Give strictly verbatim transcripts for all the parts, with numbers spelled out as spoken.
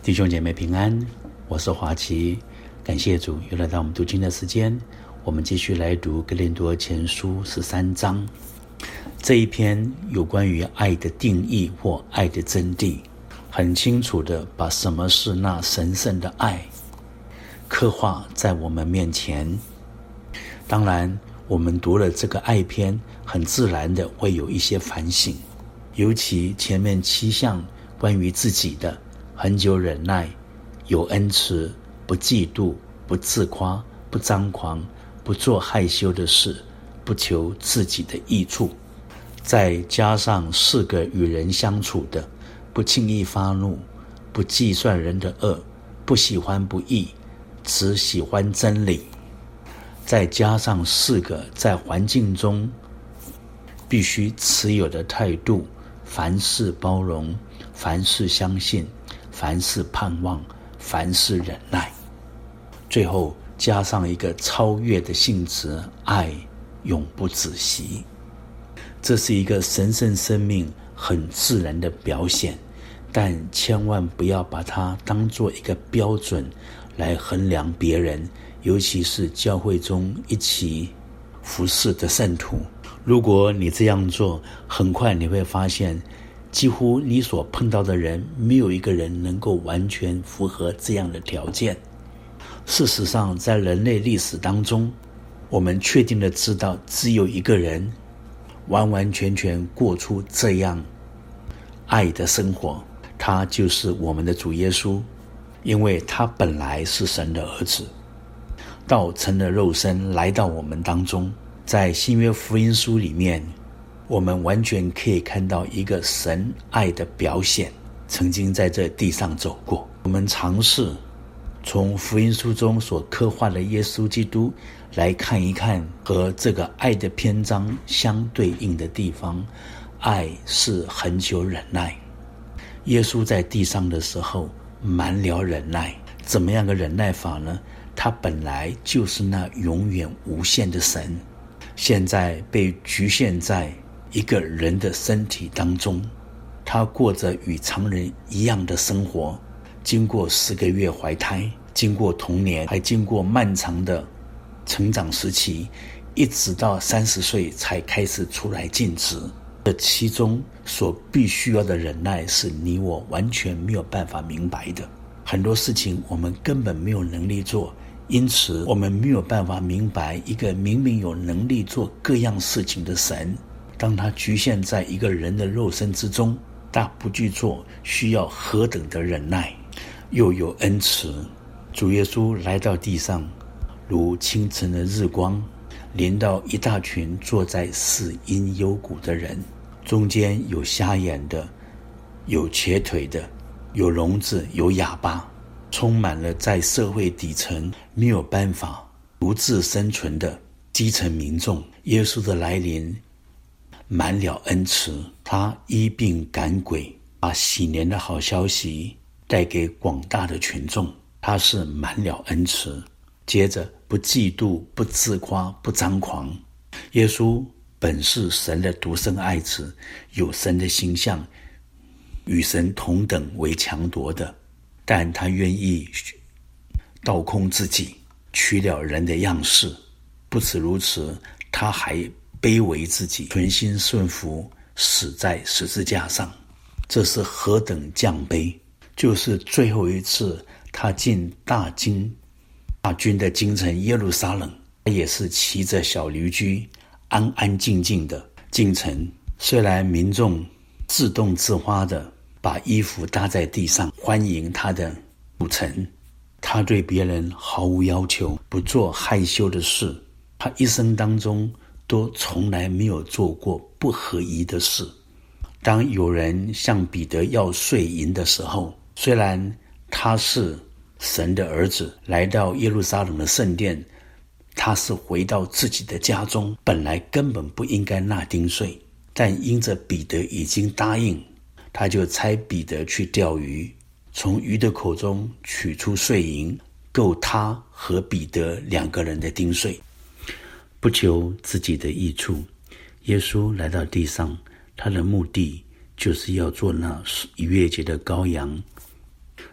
弟兄姐妹平安，我是华奇，感谢主又来到我们读经的时间。我们继续来读哥林多前书十三章，这一篇有关于爱的定义或爱的真谛，很清楚的把什么是那神圣的爱刻画在我们面前。当然我们读了这个爱篇，很自然的会有一些反省，尤其前面七项关于自己的恒久忍耐，有恩慈，不嫉妒，不自夸，不张狂，不做害羞的事，不求自己的益处，再加上四个与人相处的，不轻易发怒，不计算人的恶，不喜欢不义，只喜欢真理，再加上四个在环境中必须持有的态度：凡事包容，凡事相信，凡事盼望，凡事忍耐。最后加上一个超越的性质：爱永不止息。这是一个神圣生命很自然的表现，但千万不要把它当作一个标准来衡量别人，尤其是教会中一起服侍的圣徒。如果你这样做，很快你会发现几乎你所碰到的人，没有一个人能够完全符合这样的条件。事实上，在人类历史当中，我们确定的知道，只有一个人完完全全过出这样爱的生活，他就是我们的主耶稣。因为他本来是神的儿子，道成了肉身来到我们当中。在新约福音书里面，我们完全可以看到一个神爱的表现，曾经在这地上走过。我们尝试从福音书中所刻画的耶稣基督来看一看和这个爱的篇章相对应的地方。爱是恒久忍耐。耶稣在地上的时候满了忍耐，怎么样的忍耐法呢？他本来就是那永远无限的神，现在被局限在一个人的身体当中，他过着与常人一样的生活，经过十个月怀胎，经过童年，还经过漫长的成长时期，一直到三十岁才开始出来尽职。这其中所必须要的忍耐，是你我完全没有办法明白的。很多事情我们根本没有能力做，因此我们没有办法明白一个明明有能力做各样事情的神，当他局限在一个人的肉身之中，他不去做，需要何等的忍耐，又有恩慈。主耶稣来到地上，如清晨的日光，临到一大群坐在死荫幽谷的人，中间有瞎眼的，有瘸腿的，有聋子，有哑巴，充满了在社会底层没有办法独自生存的基层民众。耶稣的来临满了恩慈，他医病赶鬼，把喜年的好消息带给广大的群众，他是满了恩慈。接着，不嫉妒，不自夸，不张狂。耶稣本是神的独生爱子，有神的形象，与神同等为强夺的，但他愿意倒空自己，取了人的样式。不止如此，他还卑微自己，全心顺服，死在十字架上。这是何等降卑！就是最后一次他进大京大军的京城耶路撒冷，他也是骑着小驴驹安安静静的进城。虽然民众自动自发的把衣服搭在地上欢迎他的入城，他对别人毫无要求，不做害羞的事。他一生当中都从来没有做过不合宜的事。当有人向彼得要税银的时候，虽然他是神的儿子，来到耶路撒冷的圣殿，他是回到自己的家中，本来根本不应该纳丁税，但因着彼得已经答应，他就差彼得去钓鱼，从鱼的口中取出税银，够他和彼得两个人的丁税。不求自己的益处，耶稣来到地上，他的目的就是要做那逾越节的羔羊，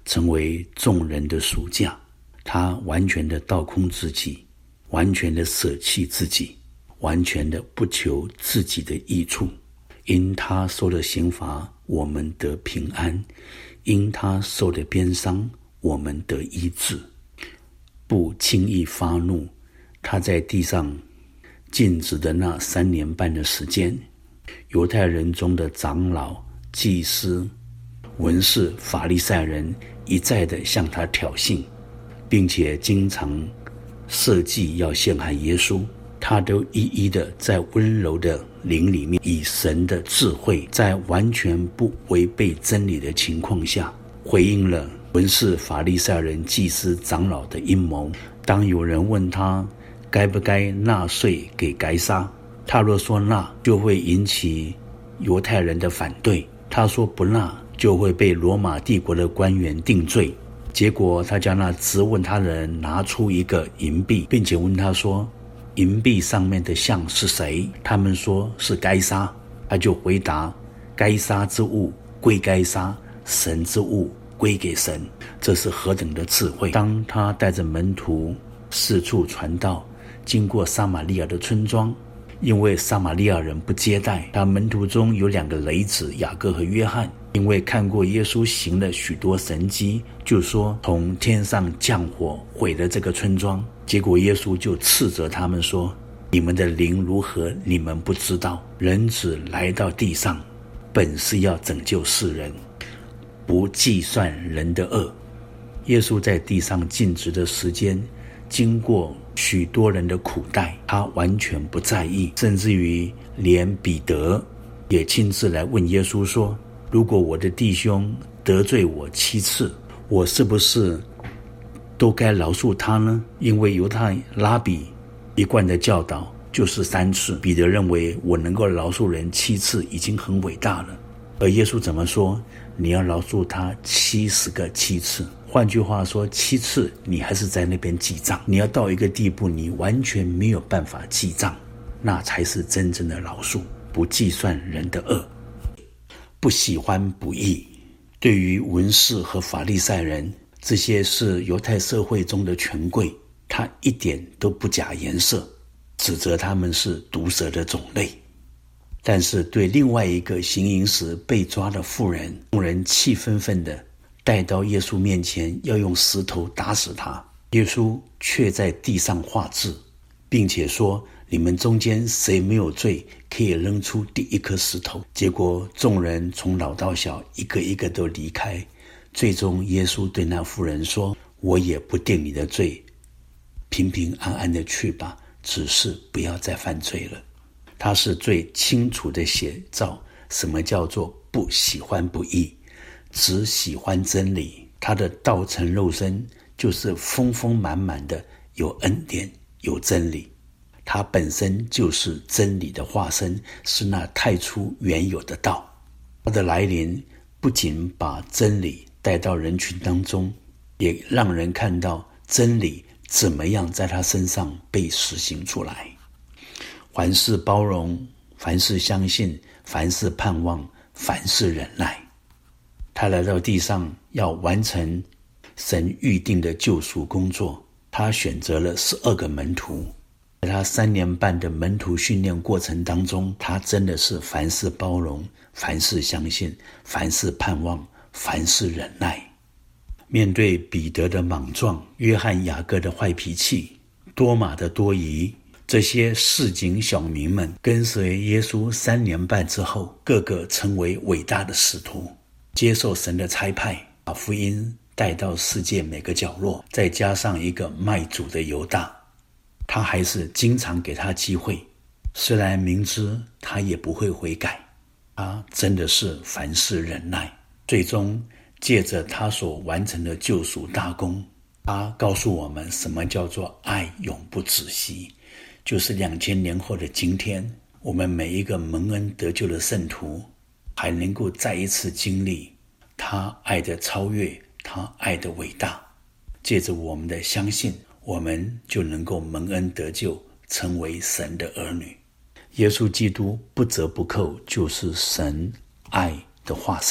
成为众人的赎价。他完全的倒空自己，完全的舍弃自己，完全的不求自己的益处。因他受了刑罚，我们得平安；因他受了鞭伤，我们得医治。不轻易发怒，他在地上静止的那三年半的时间，犹太人中的长老、祭司、文士、法利赛人一再的向他挑衅，并且经常设计要陷害耶稣，他都一一的在温柔的灵里面，以神的智慧，在完全不违背真理的情况下，回应了文士、法利赛人、祭司、长老的阴谋。当有人问他该不该纳税给该撒，他若说纳，就会引起犹太人的反对；他说不纳，就会被罗马帝国的官员定罪。结果他将那质问他的人拿出一个银币，并且问他说，银币上面的像是谁？他们说是该撒。他就回答，该撒之物归该撒，神之物归给神。这是何等的智慧！当他带着门徒四处传道，经过撒玛利亚的村庄，因为撒玛利亚人不接待他，门徒中有两个雷子，雅各和约翰，因为看过耶稣行了许多神迹，就说从天上降火毁了这个村庄。结果耶稣就斥责他们说，你们的灵如何，你们不知道。人子来到地上，本是要拯救世人，不计算人的恶。耶稣在地上尽职的时间，经过许多人的苦待，他完全不在意，甚至于连彼得也亲自来问耶稣说，如果我的弟兄得罪我七次，我是不是都该饶恕他呢？因为犹太拉比一贯的教导就是三次。彼得认为我能够饶恕人七次已经很伟大了，而耶稣怎么说？你要饶恕他七十个七次。换句话说，七次你还是在那边记账，你要到一个地步，你完全没有办法记账，那才是真正的饶恕。不计算人的恶，不喜欢不义。对于文士和法利赛人，这些是犹太社会中的权贵，他一点都不假颜色，指责他们是毒蛇的种类。但是对另外一个行淫时被抓的妇人，众人气愤愤地带到耶稣面前，要用石头打死他。耶稣却在地上画字，并且说，你们中间谁没有罪，可以扔出第一颗石头。结果众人从老到小一个一个都离开，最终耶稣对那妇人说，我也不定你的罪，平平安安的去吧，只是不要再犯罪了。他是最清楚的写照什么叫做不喜欢不义，只喜欢真理。他的道成肉身就是丰丰满满的有恩典有真理，他本身就是真理的化身，是那太初原有的道。他的来临不仅把真理带到人群当中，也让人看到真理怎么样在他身上被实行出来。凡事包容，凡事相信，凡事盼望，凡事忍耐。他来到地上要完成神预定的救赎工作，他选择了十二个门徒。在他三年半的门徒训练过程当中，他真的是凡事包容，凡事相信，凡事盼望，凡事忍耐。面对彼得的莽撞，约翰雅各的坏脾气，多马的多疑，这些市井小民们跟随耶稣三年半之后，个个成为伟大的使徒，接受神的差派，把福音带到世界每个角落。再加上一个卖主的犹大，他还是经常给他机会，虽然明知他也不会悔改，他真的是凡事忍耐。最终借着他所完成的救赎大功，他告诉我们什么叫做爱永不止息。就是两千年后的今天，我们每一个蒙恩得救的圣徒还能够再一次经历他爱的超越，他爱的伟大。借着我们的相信，我们就能够蒙恩得救，成为神的儿女。耶稣基督不折不扣就是神爱的化身。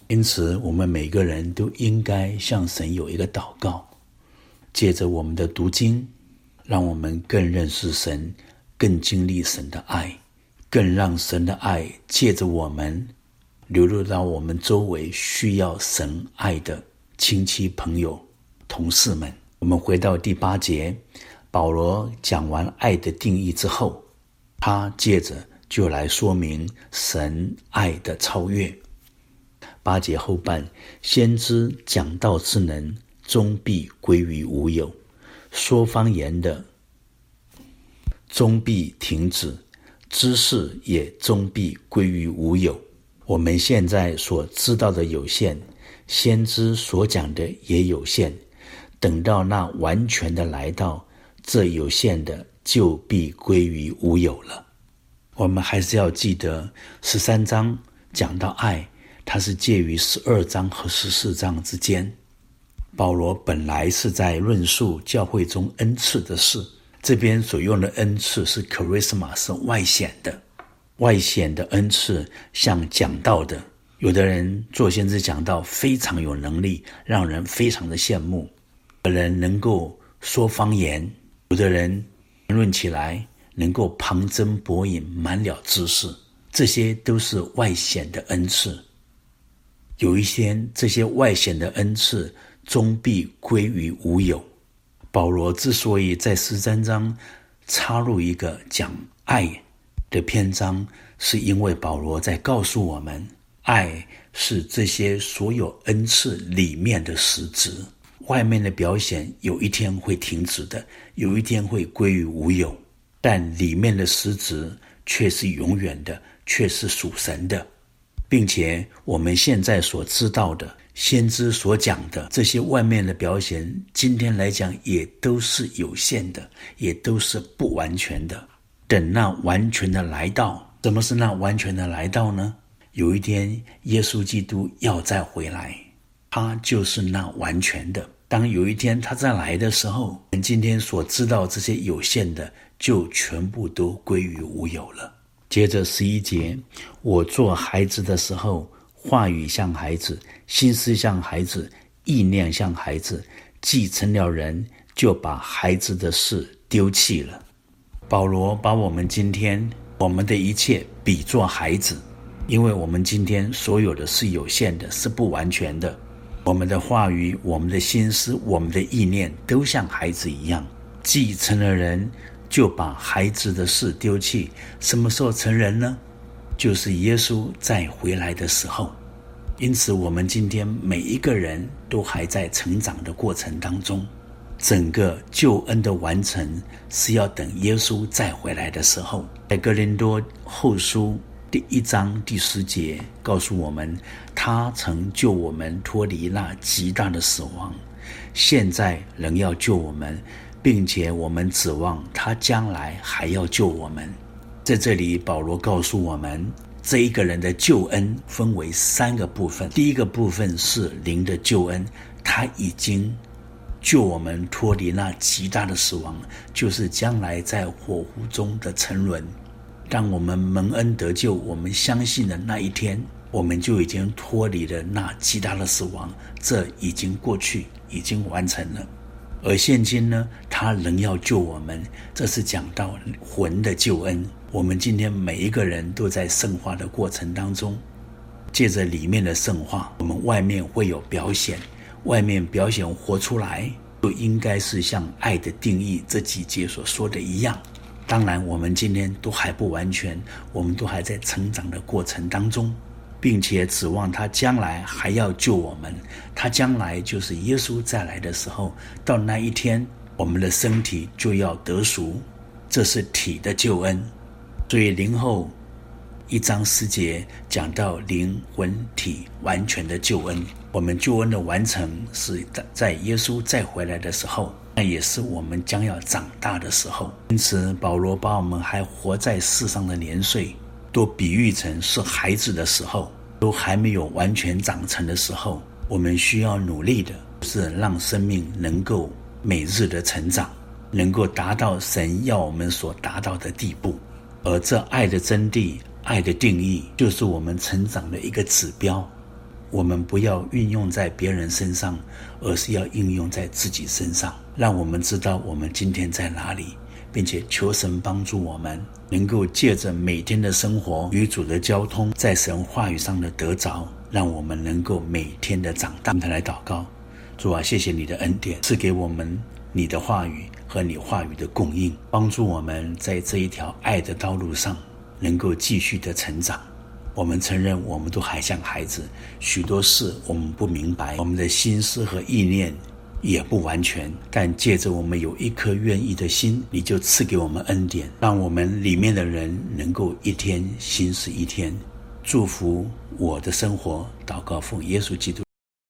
因此我们每个人都应该向神有一个祷告，借着我们的读经，让我们更认识神，更经历神的爱，更让神的爱借着我们流入到我们周围需要神爱的亲戚朋友同事们。我们回到第八节，保罗讲完爱的定义之后，他接着就来说明神爱的超越。八节后半，先知讲道之能终必归于无有，说方言的终必停止，知识也终必归于无有。我们现在所知道的有限，先知所讲的也有限，等到那完全的来到，这有限的就必归于无有了。我们还是要记得十三章讲到爱，它是介于十二章和十四章之间。保罗本来是在论述教会中恩赐的事，这边所用的恩赐是 charisma， 是外显的。外显的恩赐像讲道的，有的人做先知讲道非常有能力，让人非常的羡慕。有的人能够说方言，有的人谈论起来能够旁征博引，满了知识，这些都是外显的恩赐。有一天这些外显的恩赐终必归于无有。保罗之所以在十三章插入一个讲爱的篇章，是因为保罗在告诉我们，爱是这些所有恩赐里面的实质，外面的表现有一天会停止的，有一天会归于无有，但里面的实质却是永远的，却是属神的。并且我们现在所知道的，先知所讲的这些外面的表现，今天来讲也都是有限的，也都是不完全的。等那完全的来到，什么是那完全的来到呢？有一天耶稣基督要再回来，他就是那完全的。当有一天他再来的时候，我们今天所知道这些有限的就全部都归于无有了。接着十一节，我做孩子的时候，话语像孩子，心思像孩子，意念像孩子，既成了人，就把孩子的事丢弃了。保罗把我们今天我们的一切比作孩子，因为我们今天所有的是有限的，是不完全的。我们的话语，我们的心思，我们的意念都像孩子一样，既成了人，就把孩子的事丢弃。什么时候成人呢？就是耶稣再回来的时候。因此我们今天每一个人都还在成长的过程当中，整个救恩的完成是要等耶稣再回来的时候。在哥林多后书第一章第十节告诉我们，他曾救我们脱离那极大的死亡，现在仍要救我们，并且我们指望他将来还要救我们。在这里保罗告诉我们，这一个人的救恩分为三个部分。第一个部分是灵的救恩，他已经救我们脱离那极大的死亡，就是将来在火湖中的沉沦。当我们蒙恩得救，我们相信的那一天，我们就已经脱离了那极大的死亡，这已经过去，已经完成了。而现今呢，他仍要救我们，这是讲到魂的救恩。我们今天每一个人都在圣化的过程当中，借着里面的圣化，我们外面会有表现，外面表现活出来，就应该是像爱的定义这几节所说的一样。当然我们今天都还不完全，我们都还在成长的过程当中，并且指望他将来还要救我们。他将来就是耶稣再来的时候，到那一天我们的身体就要得赎，这是体的救恩。所以灵后一章十节讲到灵魂体完全的救恩，我们救恩的完成是在耶稣再回来的时候，那也是我们将要长大的时候。因此保罗把我们还活在世上的年岁都比喻成是孩子的时候，都还没有完全长成的时候。我们需要努力的是让生命能够每日的成长，能够达到神要我们所达到的地步。而这爱的真谛，爱的定义，就是我们成长的一个指标。 我们不要运用在别人身上，而是要应用在自己身上，让我们知道我们今天在哪里，并且求神帮助我们能够借着每天的生活与主的交通，在神话语上的得着，让我们能够每天的长大。我们来祷告。主啊，谢谢你的恩典，赐给我们你的话语和你话语的供应，帮助我们在这一条爱的道路上能够继续的成长。我们承认我们都还像孩子，许多事我们不明白，我们的心思和意念也不完全，但借着我们有一颗愿意的心，你就赐给我们恩典，让我们里面的人能够一天新是一天。祝福我的生活，祷告奉耶稣基督